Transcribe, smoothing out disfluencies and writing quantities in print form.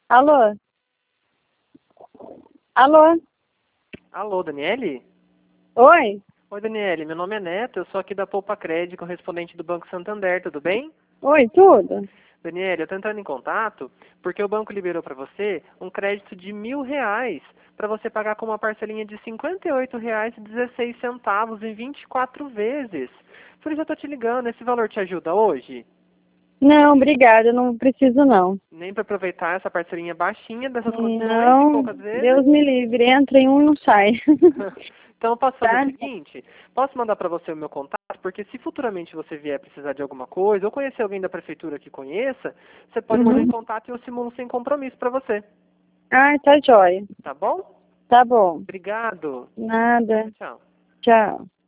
Alô? Alô? Alô, Daniele? Oi? Oi, Daniele, meu nome é Neto, eu sou aqui da Poupa Crédito, correspondente do Banco Santander, tudo bem? Oi, tudo? Daniele, eu tô entrando em contato porque o banco liberou para você um crédito de R$ 1.000 para você pagar com uma parcelinha de R$ 58,16 em 24 vezes. Por isso eu tô te ligando, esse valor te ajuda hoje? Não, obrigada, não preciso não. Nem para aproveitar essa parcelinha baixinha dessas condições de Não, poucas vezes? Deus me livre, entra em um e não sai. Então, eu posso fazer o Tá? seguinte? Posso mandar para você o meu contato? Porque se futuramente você vier precisar de alguma coisa, ou conhecer alguém da prefeitura que conheça, você pode mandar em Uhum. contato e eu simulo sem compromisso para você. Ah, tá jóia. Tá bom? Tá bom. Obrigado. Nada. Tchau. Tchau.